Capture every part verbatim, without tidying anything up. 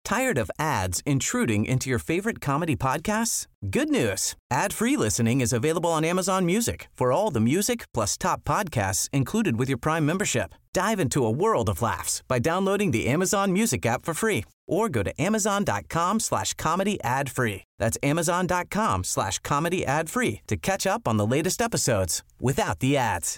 Tired of ads intruding into your favorite comedy podcasts? Good news. Ad-free listening is available on Amazon Music for all the music plus top podcasts included with your Prime membership. Dive into a world of laughs by downloading the Amazon Music app for free or go to amazon.com slash comedy ad free. That's amazon.com slash comedy ad free to catch up on the latest episodes without the ads.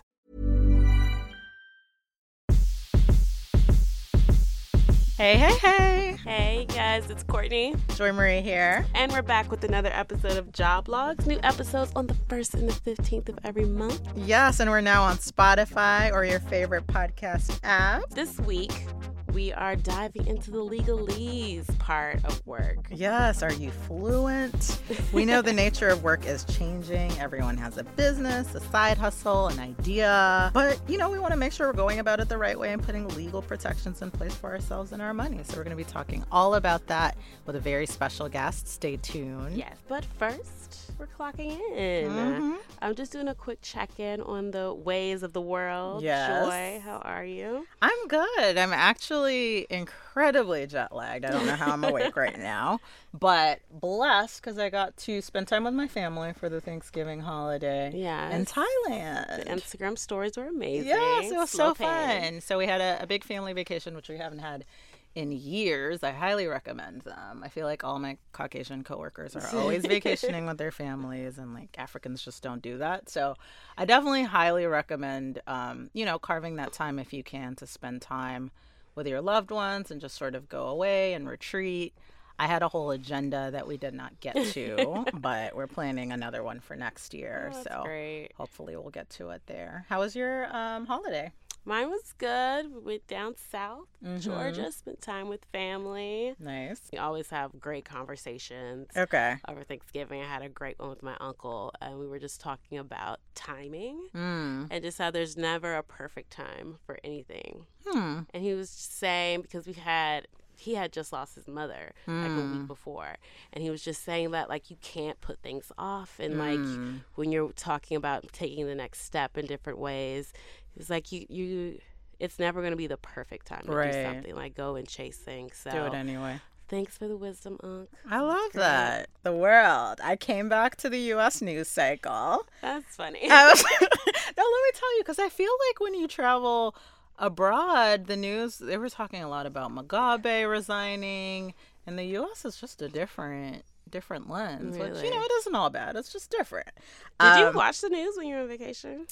Hey, hey, hey. Hey, guys, it's Courtney. Joy Marie here. And we're back with another episode of Job Logs. New episodes on the first and the fifteenth of every month. Yes, and we're now on Spotify or your favorite podcast app. This week, we are diving into the legalese part of work. Yes, are you fluent? We know the nature of work is changing. Everyone has a business, a side hustle, an idea. But, you know, we want to make sure we're going about it the right way and putting legal protections in place for ourselves and our money. So we're going to be talking all about that with a very special guest. Stay tuned. Yes, but first, we're clocking in. Mm-hmm. I'm just doing a quick check-in on the ways of the world. Yes. Joy, how are you? I'm good. I'm actually incredibly jet lagged. I don't know how I'm awake right now, but blessed because I got to spend time with my family for the Thanksgiving holiday Yes. in Thailand. The Instagram stories were amazing. Yes, it was Slow so pan. fun. So we had a, a big family vacation, which we haven't had in years. I highly recommend them. I feel like all my Caucasian coworkers are always vacationing with their families, and like Africans just don't do that. So I definitely highly recommend, um, you know, carving that time if you can to spend time with your loved ones and just sort of go away and retreat. I had a whole agenda that we did not get to, but we're planning another one for next year. Oh, that's so great. hopefully we'll get to it there. How was your um, holiday? Mine was good. We went down south, Mhm. Georgia, spent time with family. Nice. We always have great conversations. Okay. Over Thanksgiving, I had a great one with my uncle, and we were just talking about timing Mm. and just how there's never a perfect time for anything. Hmm. And he was saying, because we had, he had just lost his mother like a Mm. week before, and he was just saying that like you can't put things off, and like Mm. when you're talking about taking the next step in different ways, it's like you you it's never going to be the perfect time to Right. do something, like go and chase things. So Do it anyway. thanks for the wisdom, Unc. I love Great. that. The world. I came back to the U S news cycle. That's funny. I was, now, let me tell you, because I feel like when you travel abroad, the news, they were talking a lot about Mugabe resigning, and the U S is just a different different lens, which, Really? you know, it isn't all bad. It's just different. Did you Um, watch the news when you were on vacation?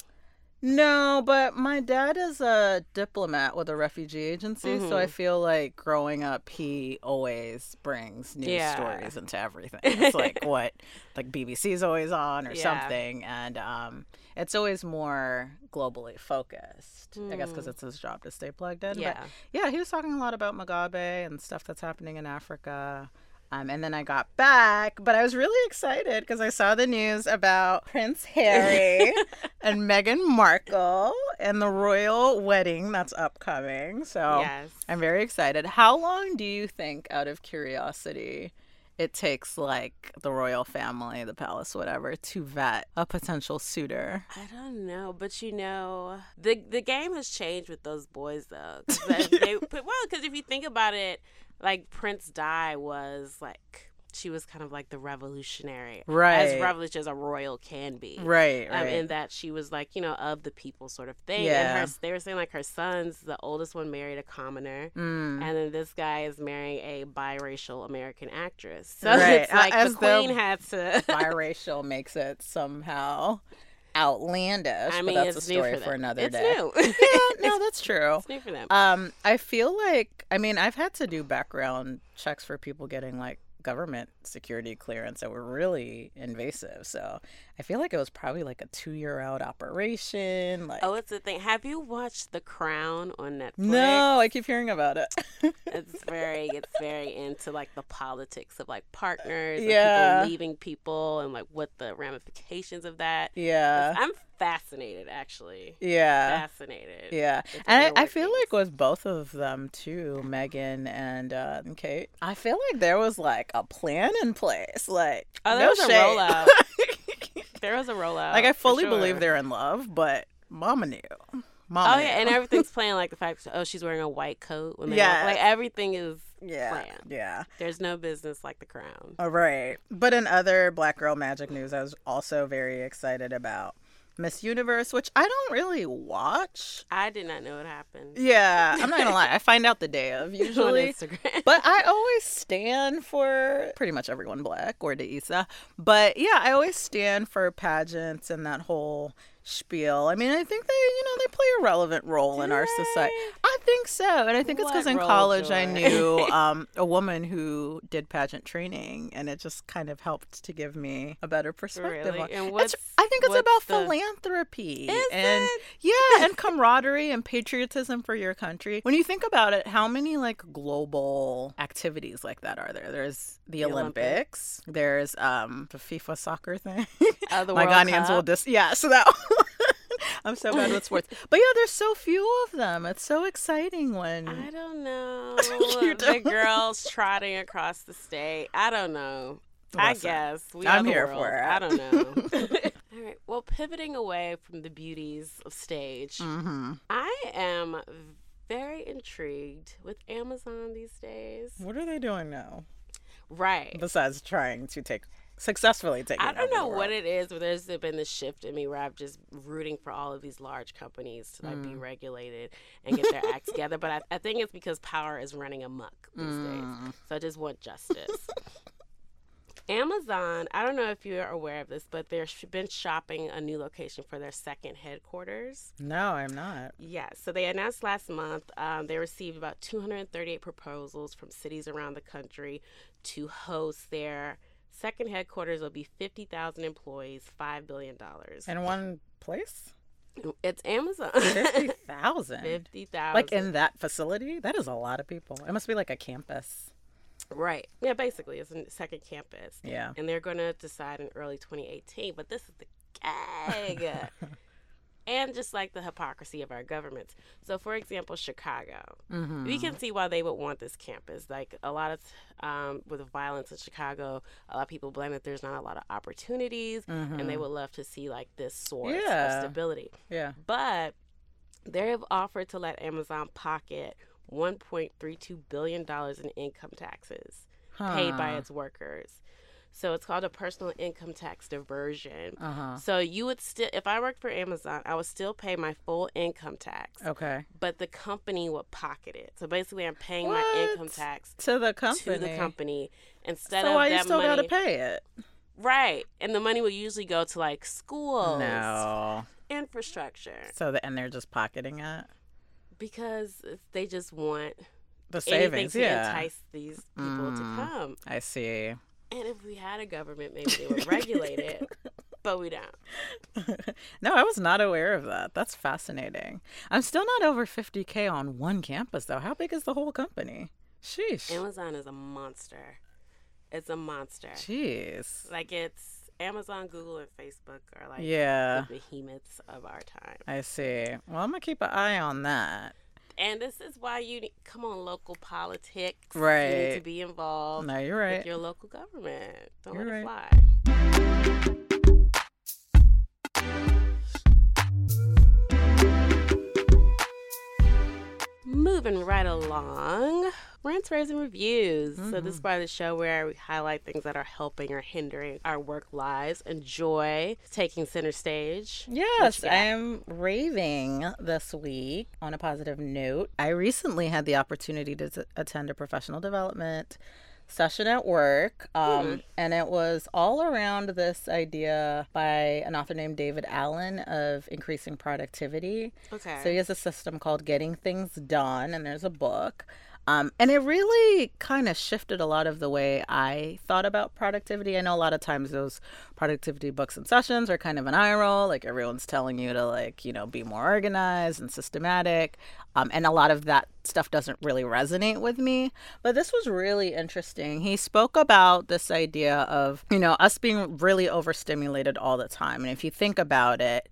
No, but my dad is a diplomat with a refugee agency, so I feel like growing up, he always brings news Yeah. stories into everything. It's like what, like B B C's always on or Yeah. something, and um, it's always more globally focused. I guess because it's his job to stay plugged in. Yeah. But yeah, he was talking a lot about Mugabe and stuff that's happening in Africa. Um, and then I got back, but I was really excited because I saw the news about Prince Harry and Meghan Markle and the royal wedding that's upcoming. So Yes. I'm very excited. How long do you think, out of curiosity, it takes like the royal family, the palace, whatever, to vet a potential suitor? I don't know, but you know, the the game has changed with those boys though. 'Cause they, they, but, well, because if you think about it, like Prince Di was like, she was kind of like the revolutionary, Right. as revolutionary as a royal can be, Right, Um, right. in that she was like, you know, of the people sort of thing. Yeah. And her, they were saying like her sons, the oldest one married a commoner, Mm. and then this guy is marrying a biracial American actress. So Right. it's like As the though queen had to. Biracial makes it somehow outlandish, I mean, but that's a it's new story for for, them. another It's day. new. Yeah, no, that's true. It's new for them. Um, I feel like, I mean, I've had to do background checks for people getting like government security clearance that were really invasive. So I feel like it was probably like a two-year-old operation. Like, Oh, it's the thing. Have you watched The Crown on Netflix? no, I keep hearing about it. It's very, it's very into like the politics of like partners, Yeah. and people leaving people, and like what the ramifications of that. Yeah. I'm fascinated, actually. Yeah. Fascinated. Yeah. with the And inner I, I feel workings. like with both of them too, Megan and uh, Kate, I feel like there was like a plan in place. Like, Oh, there no was a shade. rollout. There was a rollout. Like, I for fully sure. believe they're in love, but mama knew. Mama Oh yeah, and everything's playing like the fact, oh, she's wearing a white coat. When they Yeah. walk. Like everything is yeah, planned. yeah. There's no business like the crown. All right. But in other Black Girl Magic news, I was also very excited about Miss Universe, which I don't really watch. I did not know what happened. Yeah, I'm not gonna lie. I find out the day of On usually. Instagram. But I always stand for pretty much everyone Black or Deisa. But yeah, I always stand for pageants and that whole spiel. I mean, I think they, you know, they play a relevant role Do in our they? society. I think so. And I think it's because What in role, college I Joy? knew um, a woman who did pageant training, and it just kind of helped to give me a better perspective. Really? on And It's- what's- I think it's what's about the- philanthropy. Is and it? yeah, and camaraderie and patriotism for your country. When you think about it, how many like global activities like that are there? There's the, The Olympics. There's um the FIFA soccer thing. Uh, the My World Ghanaians will Cup. dis yeah, so that I'm so bad with sports. But yeah, there's so few of them. It's so exciting when I don't know. You the don't? girls trotting across the state. I don't know. I Listen, guess. We I'm are the here world. for it. I don't know. All right. Well, pivoting away from the beauties of stage, hmm I am very intrigued with Amazon these days. What are they doing now? Right. Besides trying to take successfully take I don't know what it is, but there's been this shift in me where I'm just rooting for all of these large companies to like Mm. be regulated and get their act together. But I, I think it's because power is running amok these Mm. days. So I just want justice. Amazon, I don't know if you're aware of this, but they've sh- been shopping a new location for their second headquarters. No, I'm not. Yeah, so they announced last month um, they received about two hundred thirty-eight proposals from cities around the country to host their second headquarters. Will be fifty thousand employees, five billion dollars. In one place? It's Amazon. fifty thousand. fifty thousand. Like in that facility? That is a lot of people. It must be like a campus. Right. Yeah, basically, it's a second campus. Yeah. And they're going to decide in early twenty eighteen. But this is the gag. And just like the hypocrisy of our governments. So, for example, Chicago. Mm-hmm. We can see why they would want this campus. Like a lot of, um, with the violence in Chicago, a lot of people blame that there's not a lot of opportunities, and they would love to see like this source Mm-hmm. Yeah. of stability. Yeah. But they have offered to let Amazon pocket one point three two billion dollars in income taxes paid by Huh. its workers. So it's called a personal income tax diversion. Uh-huh. So you would still, if I worked for Amazon, I would still pay my full income tax, Okay. but the company would pocket it. So basically, I'm paying What? my income tax To the company. to the company instead So of why that you still money. gotta pay it? Right, and the money would usually go to like schools, No. infrastructure, So the, and they're just pocketing it? because they just want The anything savings, to yeah. entice these people to Mm. come. I see. And if we had a government, maybe they would regulate it, but we don't. No, I was not aware of that. That's fascinating. I'm still not over fifty K on one campus, though. How big is the whole company? Sheesh. Amazon is a monster. It's a monster. Jeez. Like it's Amazon, Google, and Facebook are like Yeah, the behemoths of our time. I see. Well, I'm going to keep an eye on that. And this is why you need, come on, local politics. You Right. need to be involved No, you're with right. your local government. Don't You're let it right. fly. Moving right along, rants, raves, and reviews. So this is part of the show where we highlight things that are helping or hindering our work lives. And Joy taking center stage. Yes, you got? I am raving this week on a positive note. I recently had the opportunity to t- attend a professional development session at work, um, Hmm. and it was all around this idea by an author named David Allen of increasing productivity. Okay. So he has a system called Getting Things Done, and there's a book. Um, and it really kind of shifted a lot of the way I thought about productivity. I know a lot of times those productivity books and sessions are kind of an eye roll. Like everyone's telling you to like, you know, be more organized and systematic. Um, and a lot of that stuff doesn't really resonate with me. But this was really interesting. He spoke about this idea of, you know, us being really overstimulated all the time. And if you think about it,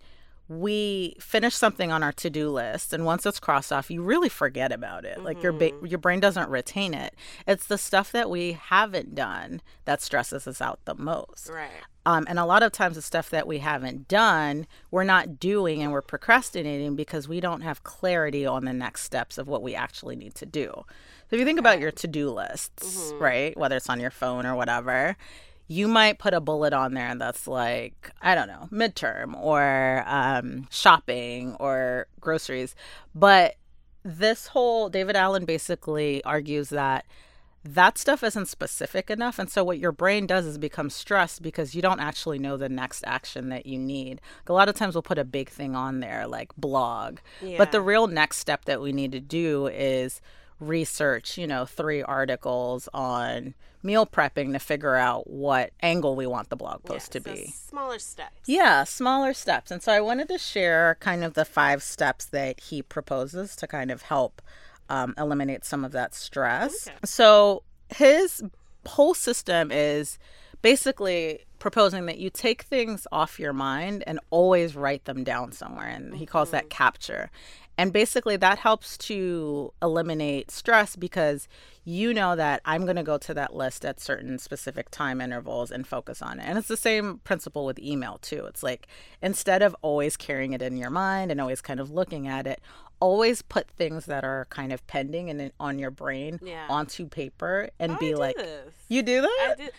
we finish something on our to-do list, and once it's crossed off, you really forget about it. Mm-hmm. Like your ba- your brain doesn't retain it. It's the stuff that we haven't done that stresses us out the most. Right. Um, and a lot of times the stuff that we haven't done, we're not doing and we're procrastinating because we don't have clarity on the next steps of what we actually need to do. So if you think about your to-do lists, mm-hmm. right, whether it's on your phone or whatever, you might put a bullet on there that's like, I don't know, midterm or um, shopping or groceries. But this whole, David Allen basically argues that that stuff isn't specific enough. And so what your brain does is become stressed because you don't actually know the next action that you need. A lot of times we'll put a big thing on there like blog. Yeah. But the real next step that we need to do is research, you know, three articles on meal prepping to figure out what angle we want the blog post yeah, to so be. Smaller steps. Yeah, smaller steps. And so I wanted to share kind of the five steps that he proposes to kind of help um, eliminate some of that stress. Okay. So his whole system is basically proposing that you take things off your mind and always write them down somewhere. And he calls mm-hmm. that capture. And basically that helps to eliminate stress because you know that I'm going to go to that list at certain specific time intervals and focus on it. And it's the same principle with email too. It's like instead of always carrying it in your mind and always kind of looking at it, always put things that are kind of pending and on your brain yeah. onto paper and oh, be I like, do this. You do that? I do.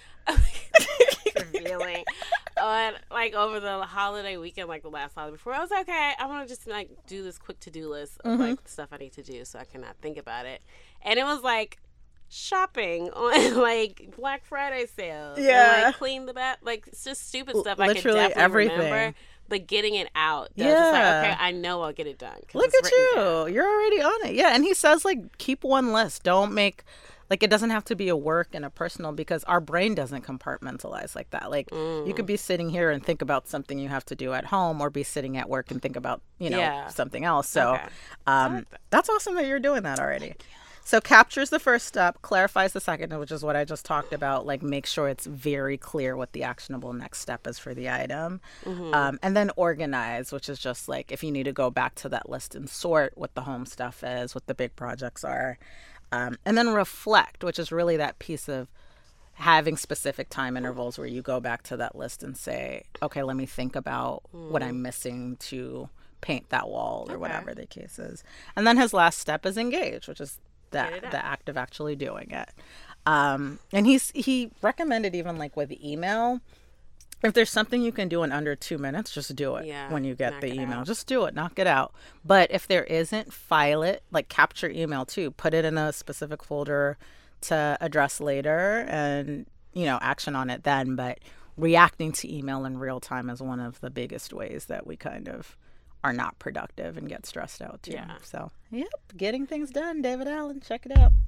Revealing. On like over the holiday weekend, like the last holiday before, I was like, okay, I'm gonna just like do this quick to do list of mm-hmm. like stuff I need to do so I cannot think about it. And it was like shopping on like Black Friday sales. Yeah. And, like clean the bath, like it's just stupid stuff. Literally I could definitely everything. remember. But getting it out, does. Yeah. It's like, okay, I know I'll get it done. Look at you. Down. You're already on it. Yeah. And he says, like, keep one list. Don't make, like, it doesn't have to be a work and a personal because our brain doesn't compartmentalize like that. Like, mm. you could be sitting here and think about something you have to do at home or be sitting at work and think about, you know, yeah. something else. So okay. um, like that. That's awesome that you're doing that already. So captures the first step, clarifies the second, which is what I just talked about. Like make sure it's very clear what the actionable next step is for the item. Mm-hmm. Um, and then organize, which is just like if you need to go back to that list and sort what the home stuff is, what the big projects are. Um, and then reflect, which is really that piece of having specific time intervals where you go back to that list and say, okay, let me think about mm. what I'm missing to paint that wall or okay. whatever the case is. And then his last step is engage, which is that the act of actually doing it. Um, and he's he recommended even like with email, if there's something you can do in under two minutes, just do it yeah, when you get the email. Just do it, knock it out. But if there isn't, file it, like capture email too. Put it in a specific folder to address later and, you know, action on it then. But reacting to email in real time is one of the biggest ways that we kind of are not productive and get stressed out too. Yeah. So, yep, getting things done. David Allen, check it out.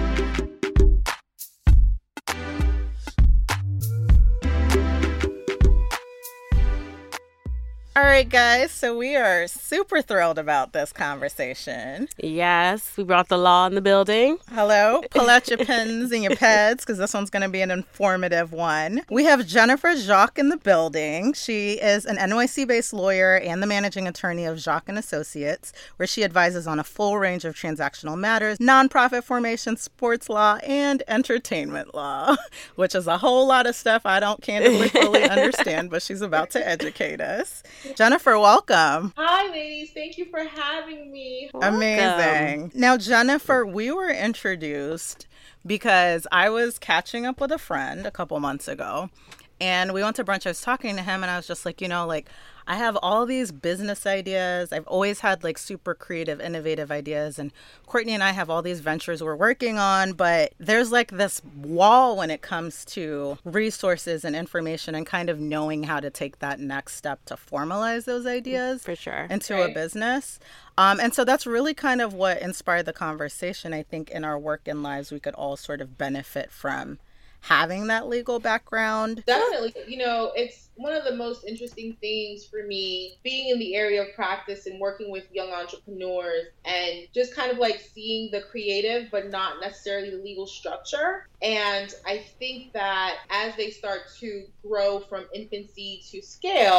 All right, guys, so we are super thrilled about this conversation. Yes, we brought the law in the building. Hello. Pull out your pens and your pads because this one's going to be an informative one. We have Jennifer Jacques in the building. She is an N Y C-based lawyer and the managing attorney of Jacques and Associates, where she advises on a full range of transactional matters, nonprofit formation, sports law, and entertainment law, which is a whole lot of stuff I don't candidly fully understand, but she's about to educate us. Jennifer, welcome. Hi, ladies. Thank you for having me. Amazing. Now, Jennifer, we were introduced because I was catching up with a friend a couple months ago, and we went to brunch. I was talking to him, and I was just like, you know, like, I have all these business ideas. I've always had like super creative, innovative ideas. And Courtney and I have all these ventures we're working on, but there's like this wall when it comes to resources and information and kind of knowing how to take that next step to formalize those ideas for sure into right. a business. Um, and so that's really kind of what inspired the conversation. I think in our work and lives, we could all sort of benefit from having that legal background. Definitely. You know, it's one of the most interesting things for me being in the area of practice and working with young entrepreneurs and just kind of like seeing the creative but not necessarily the legal structure. And I think that as they start to grow from infancy to scale,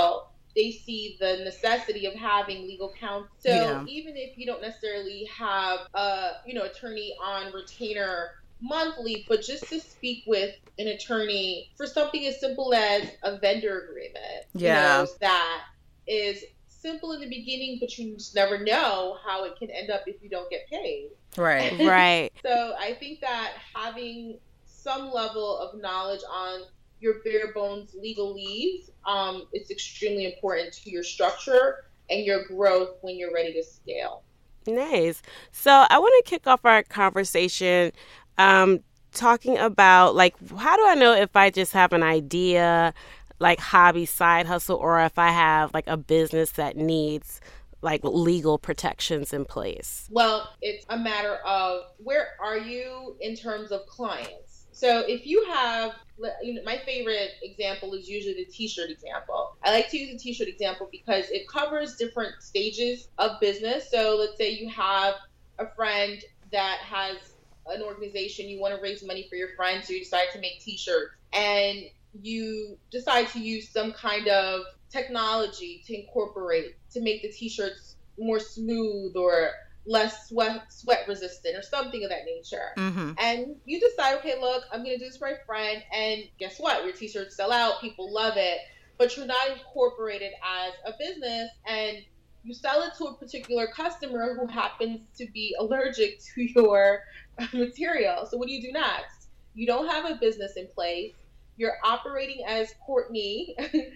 they see the necessity of having legal counsel. So Yeah. even if you don't necessarily have a, you know, attorney on retainer monthly, but just to speak with an attorney for something as simple as a vendor agreement, Yeah. you know, that is simple in the beginning, but you just never know how it can end up if you don't get paid. Right. Right. So I think that having some level of knowledge on your bare bones legalese um, is extremely important to your structure and your growth when you're ready to scale. Nice. So I want to kick off our conversation um, talking about, like, how do I know if I just have an idea, like hobby, side hustle, or if I have like a business that needs like legal protections in place? Well, it's a matter of where are you in terms of clients. So if you have, you know, my favorite example is usually the t-shirt example. I like to use the t-shirt example because it covers different stages of business. So let's say you have a friend that has an organization, you want to raise money for your friend, so you decide to make t-shirts, and you decide to use some kind of technology to incorporate to make the t-shirts more smooth or less sweat sweat resistant or something of that nature. Mm-hmm. And you decide, okay, look, I'm going to do this for my friend. And guess what? Your t-shirts sell out. People love it. But you're not incorporated as a business. And you sell it to a particular customer who happens to be allergic to your material. So what do you do next? You don't have a business in place. You're operating as Courtney,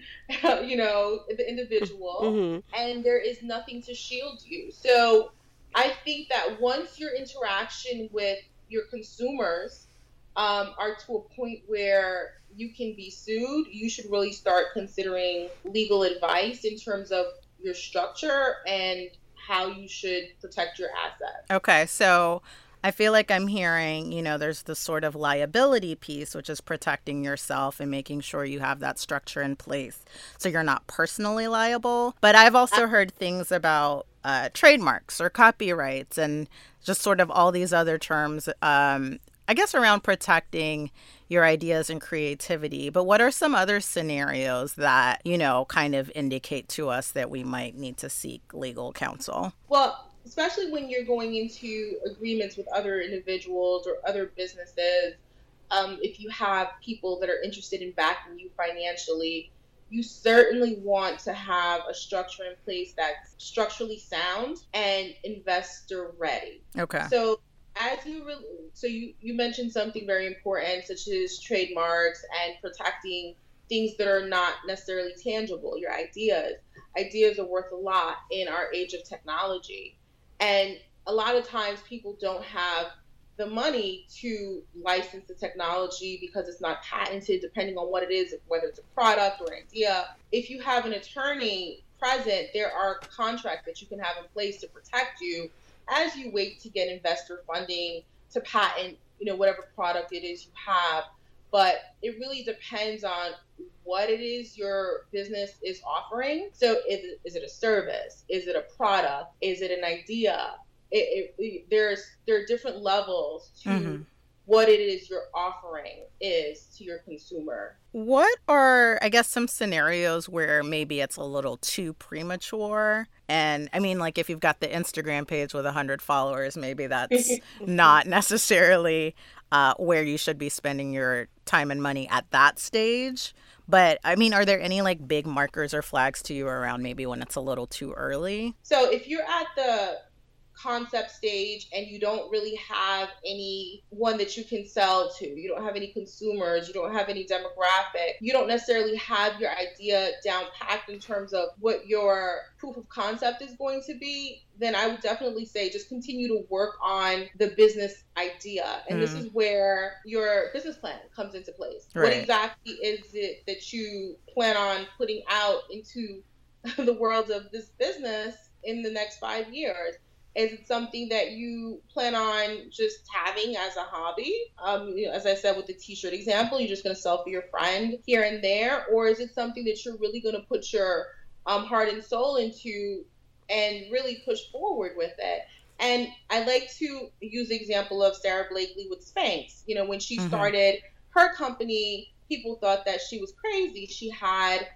you know, the individual, Mm-hmm. and there is nothing to shield you. So I think that once your interaction with your consumers um, are to a point where you can be sued, you should really start considering legal advice in terms of your structure and how you should protect your assets. Okay, so I feel like I'm hearing, you know, there's the sort of liability piece, which is protecting yourself and making sure you have that structure in place so you're not personally liable. But I've also heard things about uh, trademarks or copyrights and just sort of all these other terms, um, I guess, around protecting your ideas and creativity. But what are some other scenarios that, you know, kind of indicate to us that we might need to seek legal counsel? Well, especially when you're going into agreements with other individuals or other businesses, um, if you have people that are interested in backing you financially, you certainly want to have a structure in place that's structurally sound and investor ready. Okay. So as you re- so you, you mentioned something very important, such as trademarks and protecting things that are not necessarily tangible, your ideas. Ideas are worth a lot in our age of technology. And a lot of times people don't have the money to license the technology because it's not patented, depending on what it is, whether it's a product or an idea. If you have an attorney present, there are contracts that you can have in place to protect you as you wait to get investor funding to patent, you know, whatever product it is you have. But it really depends on what it is your business is offering. So is it, is it a service? Is it a product? Is it an idea? It, it, it, there's there are different levels to mm-hmm. what it is you're offering is to your consumer. What are, I guess, some scenarios where maybe it's a little too premature? And I mean, like if you've got the Instagram page with one hundred followers, maybe that's not necessarily uh, where you should be spending your time and money at that stage. But I mean, are there any like big markers or flags to you around maybe when it's a little too early? So if you're at the concept stage and you don't really have anyone that you can sell to, you don't have any consumers, you don't have any demographic, you don't necessarily have your idea down packed in terms of what your proof of concept is going to be, then I would definitely say just continue to work on the business idea. And mm. this is where your business plan comes into place. Right. What exactly is it that you plan on putting out into the world of this business in the next five years? Is it something that you plan on just having as a hobby? Um, you know, as I said with the t-shirt example, you're just going to sell for your friend here and there? Or is it something that you're really going to put your um, heart and soul into and really push forward with it? And I like to use the example of Sarah Blakely with Spanx. You know, when she mm-hmm. started her company, people thought that she was crazy. She had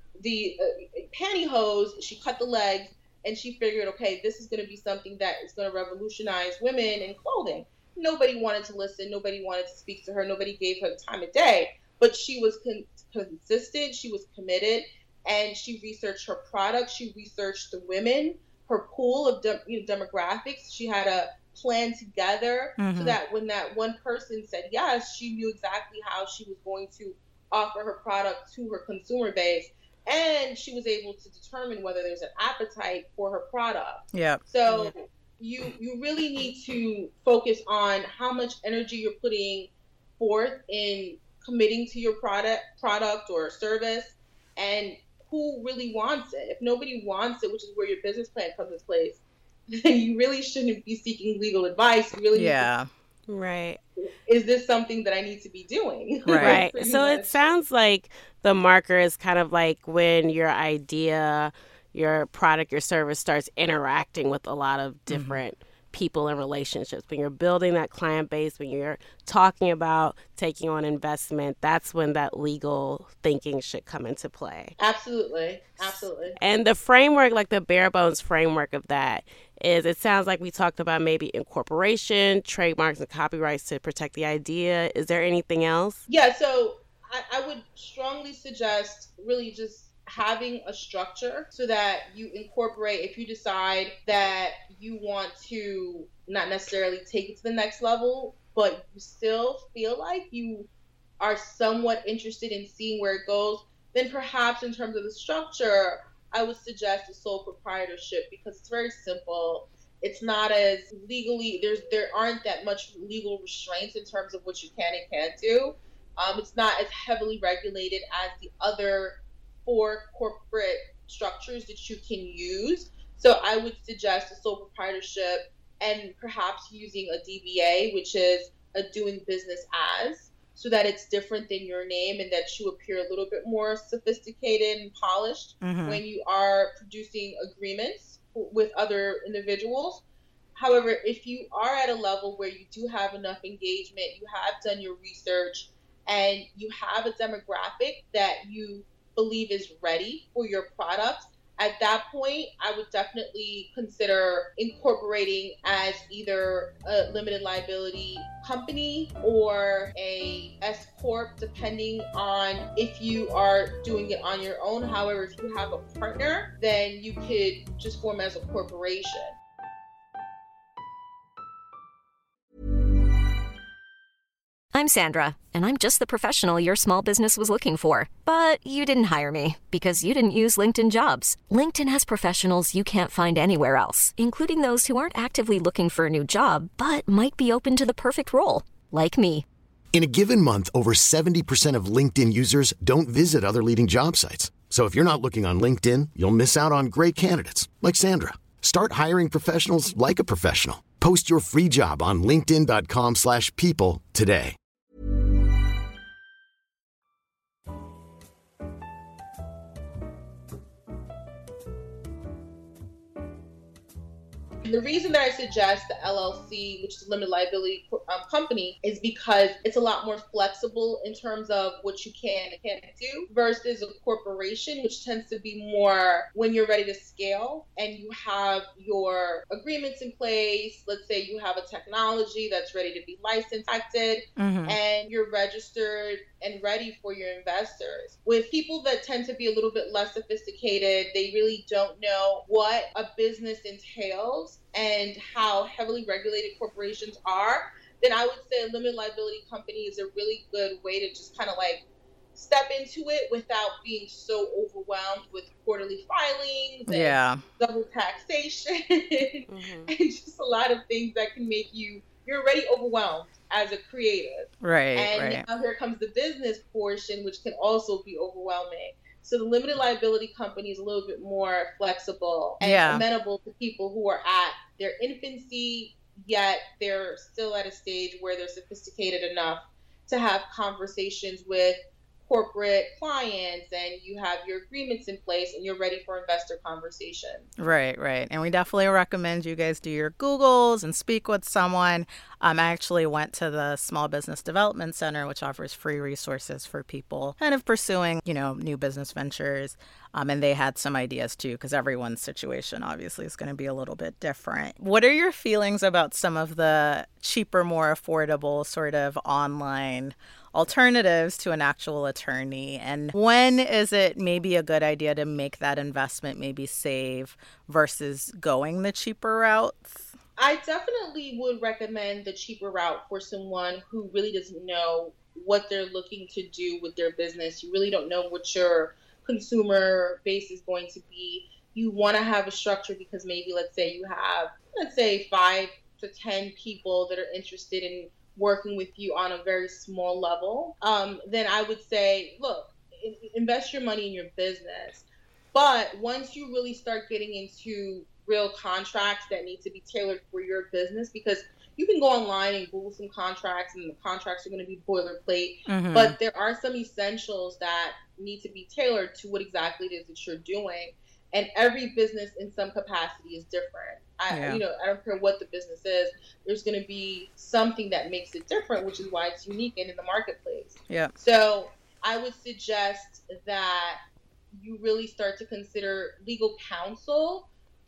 the uh, pantyhose, she cut the legs, and she figured, okay, this is going to be something that is going to revolutionize women in clothing. Nobody wanted to listen. Nobody wanted to speak to her. Nobody gave her the time of day. But she was con- consistent. She was committed. And she researched her product. She researched the women, her pool of de- you know, demographics. She had a plan together mm-hmm. so that when that one person said yes, she knew exactly how she was going to offer her product to her consumer base. And she was able to determine whether there's an appetite for her product. Yeah. So you you really need to focus on how much energy you're putting forth in committing to your product product or service, and who really wants it. If nobody wants it, which is where your business plan comes into place, then you really shouldn't be seeking legal advice. You really yeah. To, right. Is this something that I need to be doing? Right. right. So much. It sounds like the marker is kind of like when your idea, your product, your service starts interacting with a lot of different mm-hmm. people and relationships. When you're building that client base, when you're talking about taking on investment, that's when that legal thinking should come into play. Absolutely. Absolutely. And the framework, like the bare bones framework of that is, it sounds like we talked about maybe incorporation, trademarks, and copyrights to protect the idea. Is there anything else? Yeah, so I, I would strongly suggest really just having a structure so that you incorporate, if you decide that you want to not necessarily take it to the next level, but you still feel like you are somewhat interested in seeing where it goes, then perhaps in terms of the structure, I would suggest a sole proprietorship, because it's very simple. It's not as legally, there's there aren't that much legal restraints in terms of what you can and can't do. Um, it's not as heavily regulated as the other four corporate structures that you can use. So I would suggest a sole proprietorship and perhaps using a D B A, which is a doing business as, so that it's different than your name and that you appear a little bit more sophisticated and polished mm-hmm. when you are producing agreements with other individuals. However, if you are at a level where you do have enough engagement, you have done your research, and you have a demographic that you believe is ready for your product, at that point, I would definitely consider incorporating as either a limited liability company or a S corp, depending on if you are doing it on your own. However, if you have a partner, then you could just form as a corporation. I'm Sandra, and I'm just the professional your small business was looking for. But you didn't hire me because you didn't use LinkedIn Jobs. LinkedIn has professionals you can't find anywhere else, including those who aren't actively looking for a new job, but might be open to the perfect role, like me. In a given month, over seventy percent of LinkedIn users don't visit other leading job sites. So if you're not looking on LinkedIn, you'll miss out on great candidates, like Sandra. Start hiring professionals like a professional. Post your free job on linkedin.com slash people today. The reason that I suggest the L L C, which is a limited liability um, company, is because it's a lot more flexible in terms of what you can and can't do versus a corporation, which tends to be more when you're ready to scale and you have your agreements in place. Let's say you have a technology that's ready to be licensed, mm-hmm. and you're registered and ready for your investors. With people that tend to be a little bit less sophisticated, they really don't know what a business entails and how heavily regulated corporations are, then I would say a limited liability company is a really good way to just kind of like step into it without being so overwhelmed with quarterly filings and yeah. double taxation mm-hmm. and just a lot of things that can make you, you're already overwhelmed as a creative. Right, and right. now here comes the business portion, which can also be overwhelming. So the limited liability company is a little bit more flexible and yeah. amenable to people who are at their infancy, yet they're still at a stage where they're sophisticated enough to have conversations with corporate clients, and you have your agreements in place and you're ready for investor conversation. Right, right. And we definitely recommend you guys do your Googles and speak with someone. Um, I actually went to the Small Business Development Center, which offers free resources for people kind of pursuing, you know, new business ventures. Um, and they had some ideas too, because everyone's situation obviously is going to be a little bit different. What are your feelings about some of the cheaper, more affordable sort of online alternatives to an actual attorney? And when is it maybe a good idea to make that investment, maybe save versus going the cheaper routes? I definitely would recommend the cheaper route for someone who really doesn't know what they're looking to do with their business. You really don't know what your consumer base is going to be. You want to have a structure because maybe, let's say you have, let's say five to ten people that are interested in working with you on a very small level. Um, then I would say, look, invest your money in your business. But once you really start getting into real contracts that need to be tailored for your business, because you can go online and Google some contracts and the contracts are going to be boilerplate, mm-hmm. but there are some essentials that need to be tailored to what exactly it is that you're doing. And every business in some capacity is different. I, yeah. you know, I don't care what the business is, there's going to be something that makes it different, which is why it's unique and in the marketplace. Yeah. So I would suggest that you really start to consider legal counsel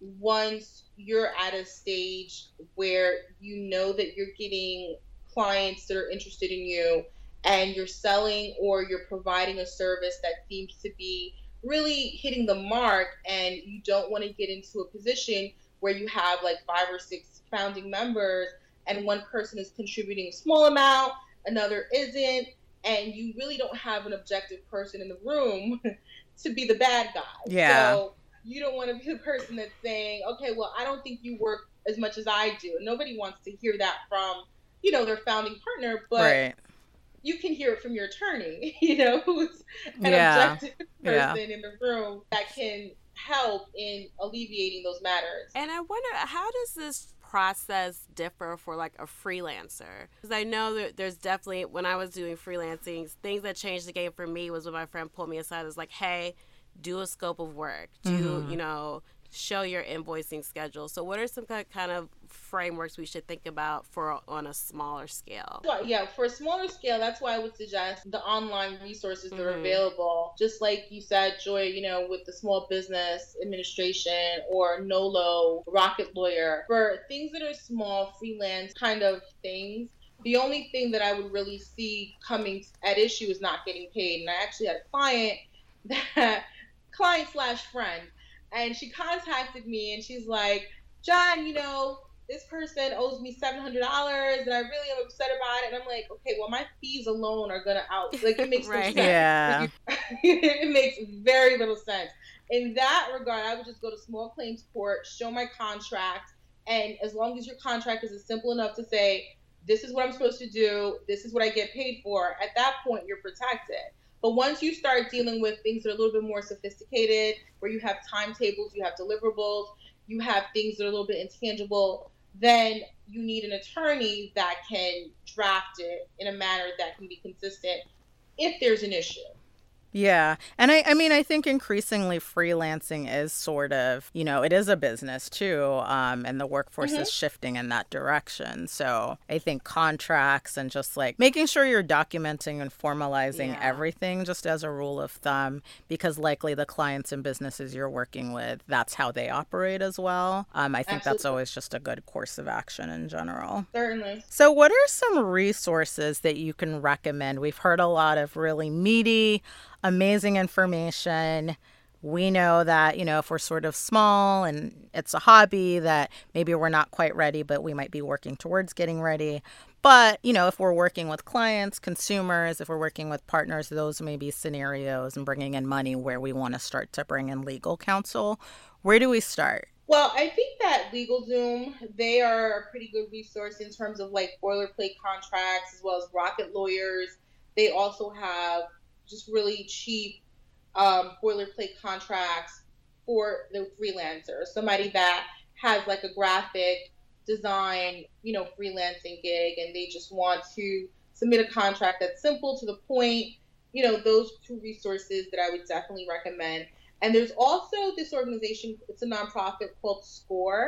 once you're at a stage where you know that you're getting clients that are interested in you and you're selling or you're providing a service that seems to be really hitting the mark, and you don't want to get into a position where you have like five or six founding members and one person is contributing a small amount, another isn't, and you really don't have an objective person in the room to be the bad guy. Yeah. So you don't want to be the person that's saying, okay, well, I don't think you work as much as I do. And nobody wants to hear that from, you know, their founding partner, but right. you can hear it from your attorney, you know, who's an yeah. objective person yeah. in the room that can help in alleviating those matters. And I wonder, how does this process differ for like a freelancer? Because I know that there's definitely, when I was doing freelancing, things that changed the game for me was when my friend pulled me aside and was like, hey, do a scope of work, do, mm-hmm. you know, show your invoicing schedule. So what are some kind of frameworks we should think about for on a smaller scale? Well, yeah, for a smaller scale, that's why I would suggest the online resources that mm-hmm. are available. Just like you said, Joy, you know, with the Small Business Administration or Nolo, Rocket Lawyer, for things that are small, freelance kind of things, the only thing that I would really see coming at issue is not getting paid. And I actually had a client that client slash friend, and she contacted me and she's like, John, you know, this person owes me seven hundred dollars and I really am upset about it. And I'm like, okay, well, my fees alone are going to out, like, it makes right. no sense. Yeah. It makes very little sense. In that regard, I would just go to small claims court, show my contract, and as long as your contract is simple enough to say, this is what I'm supposed to do, this is what I get paid for, at that point, you're protected. But once you start dealing with things that are a little bit more sophisticated, where you have timetables, you have deliverables, you have things that are a little bit intangible, then you need an attorney that can draft it in a manner that can be consistent if there's an issue. Yeah. And I, I mean, I think increasingly freelancing is sort of, you know, it is a business too. Um, and the workforce mm-hmm. is shifting in that direction. So I think contracts and just like making sure you're documenting and formalizing yeah. everything just as a rule of thumb, because likely the clients and businesses you're working with, that's how they operate as well. Um, I think Absolutely. That's always just a good course of action in general. Certainly. So what are some resources that you can recommend? We've heard a lot of really meaty, amazing information. We know that, you know, if we're sort of small and it's a hobby, that maybe we're not quite ready, but we might be working towards getting ready. But, you know, if we're working with clients, consumers, if we're working with partners, those may be scenarios and bringing in money where we want to start to bring in legal counsel. Where do we start? Well, I think that LegalZoom, they are a pretty good resource in terms of like boilerplate contracts, as well as Rocket Lawyers. They also have just really cheap um, boilerplate contracts for the freelancer, somebody that has like a graphic design, you know, freelancing gig, and they just want to submit a contract that's simple to the point. You know, those two resources that I would definitely recommend. And there's also this organization, it's a nonprofit called SCORE,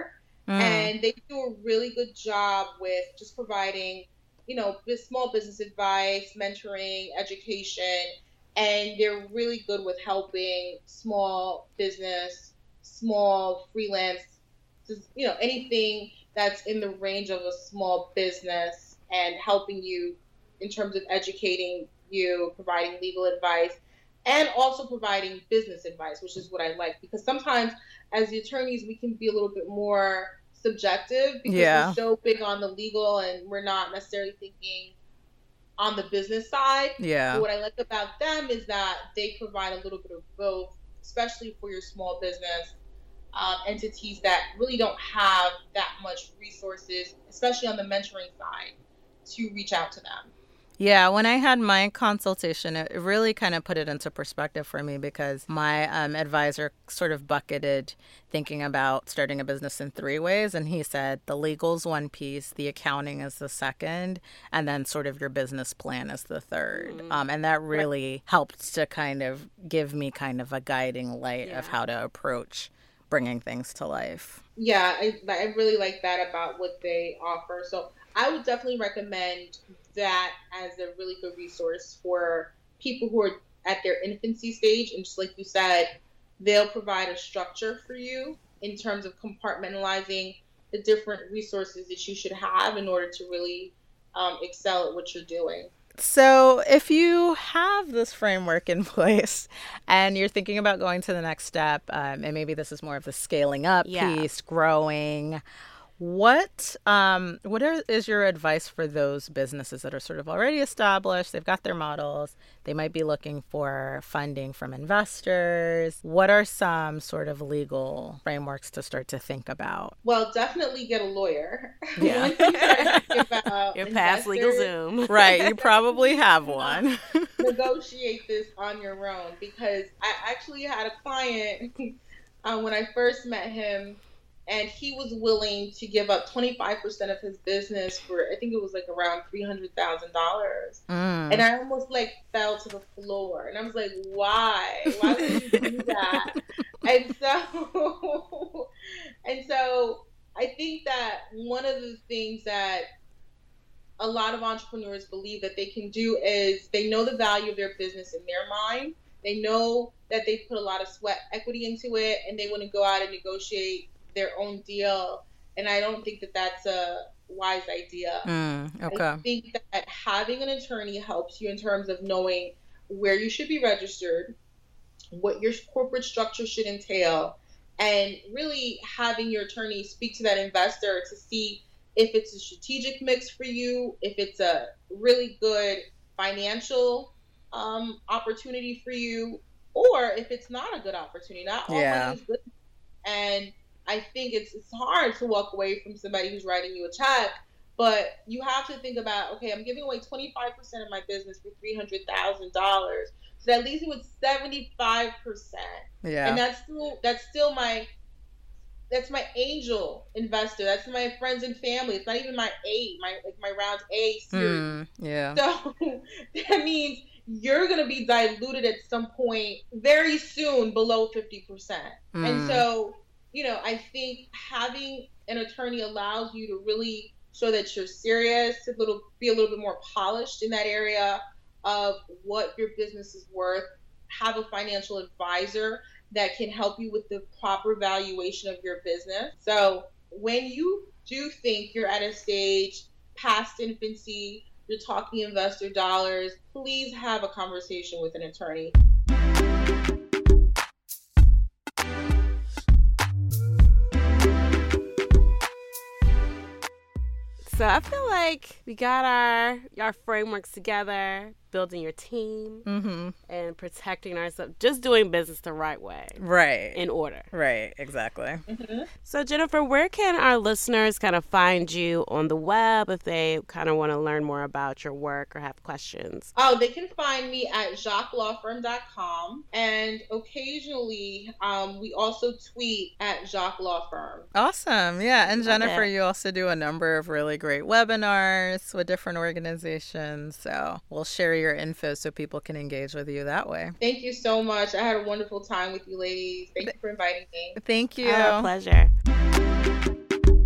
Mm. And they do a really good job with just providing, you know, small business advice, mentoring, education, and they're really good with helping small business, small freelance, you know, anything that's in the range of a small business and helping you in terms of educating you, providing legal advice, and also providing business advice, which is what I like. Because sometimes as the attorneys, we can be a little bit more subjective because yeah. we're so big on the legal and we're not necessarily thinking on the business side. Yeah. But what I like about them is that they provide a little bit of both, especially for your small business um, entities that really don't have that much resources, especially on the mentoring side, to reach out to them. Yeah, when I had my consultation, it really kind of put it into perspective for me because my um, advisor sort of bucketed thinking about starting a business in three ways. And he said the legal's one piece, the accounting is the second, and then sort of your business plan is the third. Mm. Um, and that really helped to kind of give me kind of a guiding light yeah. of how to approach bringing things to life. Yeah, I, I really like that about what they offer. So I would definitely recommend that as a really good resource for people who are at their infancy stage. And just like you said, they'll provide a structure for you in terms of compartmentalizing the different resources that you should have in order to really um, excel at what you're doing. So if you have this framework in place and you're thinking about going to the next step, um, and maybe this is more of the scaling up yeah. piece, growing, What um what are, is your advice for those businesses that are sort of already established? They've got their models. They might be looking for funding from investors. What are some sort of legal frameworks to start to think about? Well, definitely get a lawyer. Yeah. Your past legal Zoom. Right. You probably have one. Negotiate this on your own because I actually had a client uh, when I first met him. And he was willing to give up twenty-five percent of his business for, I think it was like around three hundred thousand dollars. Mm. And I almost like fell to the floor. And I was like, why? Why would you do that? and so, and so I think that one of the things that a lot of entrepreneurs believe that they can do is they know the value of their business in their mind. They know that they put a lot of sweat equity into it and they want to go out and negotiate their own deal, and I don't think that that's a wise idea. Mm, okay. I think that having an attorney helps you in terms of knowing where you should be registered, what your corporate structure should entail, and really having your attorney speak to that investor to see if it's a strategic mix for you, if it's a really good financial um, opportunity for you, or if it's not a good opportunity. Not all yeah. money is good. And I think it's it's hard to walk away from somebody who's writing you a check, but you have to think about, okay, I'm giving away twenty-five percent of my business for three hundred thousand dollars. So that leaves me with seventy-five percent. Yeah. And that's still that's still my that's my angel investor. That's my friends and family. It's not even my A, my like my round A series. Mm, yeah. So that means you're going to be diluted at some point very soon below fifty percent. Mm. And so, you know, I think having an attorney allows you to really show that you're serious, to little, be a little bit more polished in that area of what your business is worth, have a financial advisor that can help you with the proper valuation of your business. So when you do think you're at a stage past infancy, you're talking investor dollars, please have a conversation with an attorney. So I feel like we got our our frameworks together, building your team mm-hmm. and protecting ourselves, just doing business the right way. Right. In order. Right, exactly. Mm-hmm. So Jennifer, where can our listeners kind of find you on the web if they kind of want to learn more about your work or have questions? Oh, they can find me at jacques law firm dot com, and occasionally um, we also tweet at Jacques Law Firm. Awesome. Yeah, and Jennifer, okay. you also do a number of really great webinars with different organizations, so we'll share your info so people can engage with you that way. Thank you so much. I had a wonderful time with you ladies. Thank you for inviting me. Thank you. Oh, pleasure.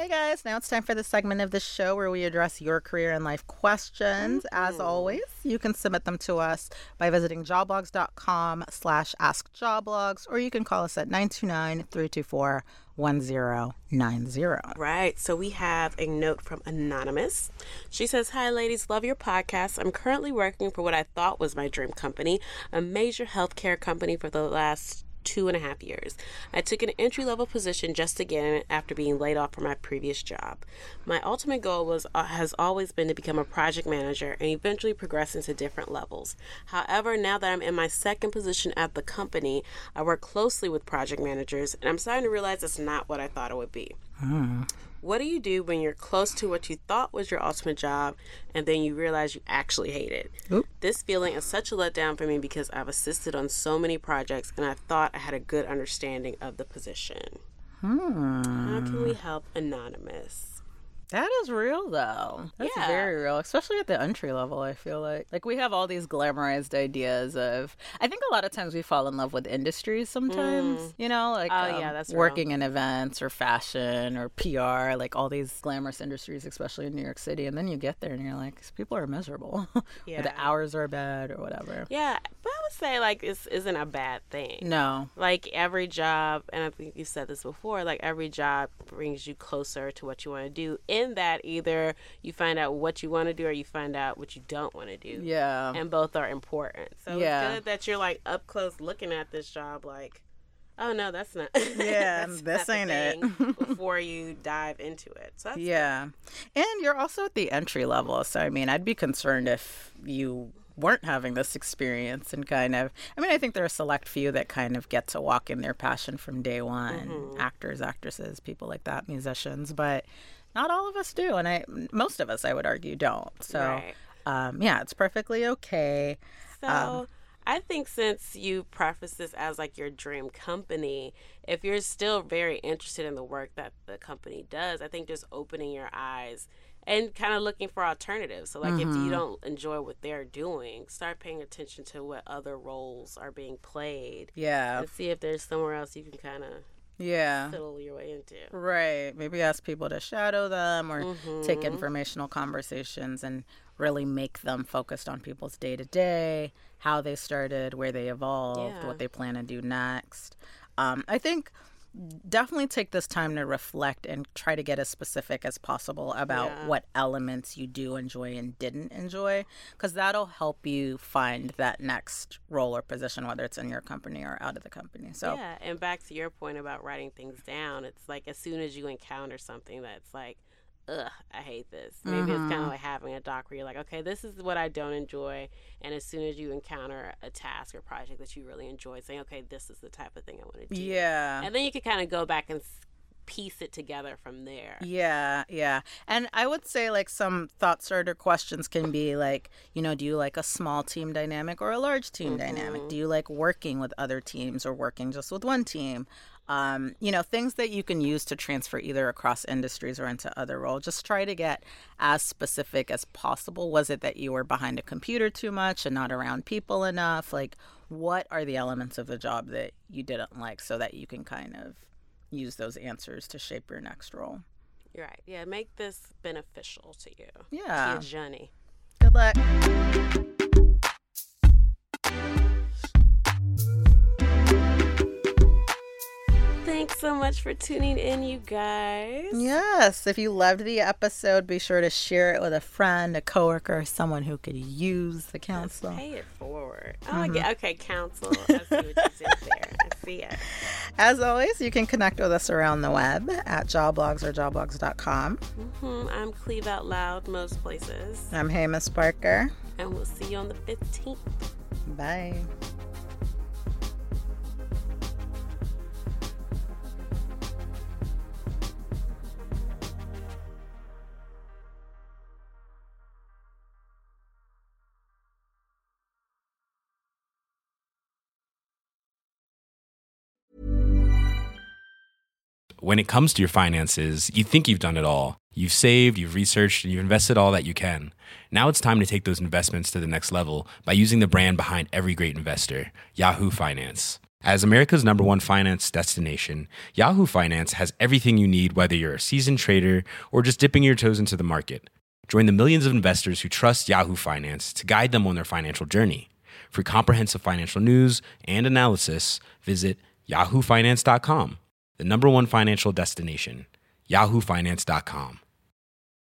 Hey guys, now it's time for the segment of the show where we address your career and life questions. Mm-hmm. As always, you can submit them to us by visiting joblogs.com slash askjoblogs, or you can call us at nine two nine, three two four, one zero nine zero. Right. So we have a note from Anonymous. She says, "Hi, ladies. Love your podcast. I'm currently working for what I thought was my dream company, a major healthcare company for the last two and a half years. I took an entry-level position just again after being laid off from my previous job. My ultimate goal was uh, has always been to become a project manager and eventually progress into different levels. However, now that I'm in my second position at the company, I work closely with project managers, and I'm starting to realize it's not what I thought it would be. Hmm. What do you do when you're close to what you thought was your ultimate job and then you realize you actually hate it? Oop. This feeling is such a letdown for me because I've assisted on so many projects and I thought I had a good understanding of the position." Hmm. How can we help Anonymous? That is real, though. That's yeah. very real, especially at the entry level, I feel like. Like, we have all these glamorized ideas of... I think a lot of times we fall in love with industries sometimes, mm. you know? Like, oh, um, yeah, that's working real. in events or fashion or P R, like all these glamorous industries, especially in New York City. And then you get there and you're like, these people are miserable. Yeah. Or the hours are bad or whatever. Yeah, but I would say, like, this isn't a bad thing. No. Like, every job, and I think you said this before, like, every job brings you closer to what you want to do. In that, either you find out what you want to do or you find out what you don't want to do. Yeah. And both are important. So yeah. it's good that you're like up close looking at this job like, oh no, that's not. Yeah, that's this not ain't it. Before you dive into it. So that's yeah. good. And you're also at the entry level. So, I mean, I'd be concerned if you weren't having this experience and kind of, I mean, I think there are a select few that kind of get to walk in their passion from day one. Mm-hmm. Actors, actresses, people like that, musicians, but not all of us do, and I most of us, I would argue, don't. So, right. um, yeah, it's perfectly okay. So, um, I think since you preface this as like your dream company, if you're still very interested in the work that the company does, I think just opening your eyes and kind of looking for alternatives. So, like, mm-hmm. if you don't enjoy what they're doing, start paying attention to what other roles are being played. Yeah. And see if there's somewhere else you can kind of yeah fiddle your way into. Right. Maybe ask people to shadow them or mm-hmm. take informational conversations and really make them focused on people's day-to-day, how they started, where they evolved, yeah. what they plan to do next. Um, I think definitely take this time to reflect and try to get as specific as possible about yeah. what elements you do enjoy and didn't enjoy, because that'll help you find that next role or position, whether it's in your company or out of the company. So yeah, and back to your point about writing things down, it's like as soon as you encounter something that's like, ugh, I hate this. Maybe mm-hmm. it's kind of like having a doc where you're like, okay, this is what I don't enjoy. And as soon as you encounter a task or project that you really enjoy, saying, okay, this is the type of thing I want to do. Yeah. And then you can kind of go back and piece it together from there. Yeah, yeah. And I would say, like, some thought starter questions can be like, you know, do you like a small team dynamic or a large team mm-hmm. dynamic? Do you like working with other teams or working just with one team? Um, you know, things that you can use to transfer either across industries or into other roles. Just try to get as specific as possible. Was it that you were behind a computer too much and not around people enough? Like, what are the elements of the job that you didn't like so that you can kind of use those answers to shape your next role? You're right. Yeah, make this beneficial to you. Yeah. To your journey. Good luck. Thanks so much for tuning in, you guys. Yes. If you loved the episode, be sure to share it with a friend, a coworker, someone who could use the counsel. Let's pay it forward. Oh, Mm-hmm. okay. okay, counsel. I see what you did there. I see it. As always, you can connect with us around the web at joblogs or joblogs dot com. Mm-hmm. I'm Cleve Out Loud most places. I'm Hamus Parker. And we'll see you on the fifteenth. Bye. When it comes to your finances, you think you've done it all. You've saved, you've researched, and you've invested all that you can. Now it's time to take those investments to the next level by using the brand behind every great investor, Yahoo Finance. As America's number one finance destination, Yahoo Finance has everything you need, whether you're a seasoned trader or just dipping your toes into the market. Join the millions of investors who trust Yahoo Finance to guide them on their financial journey. For comprehensive financial news and analysis, visit yahoo finance dot com, the number one financial destination, yahoo finance dot com.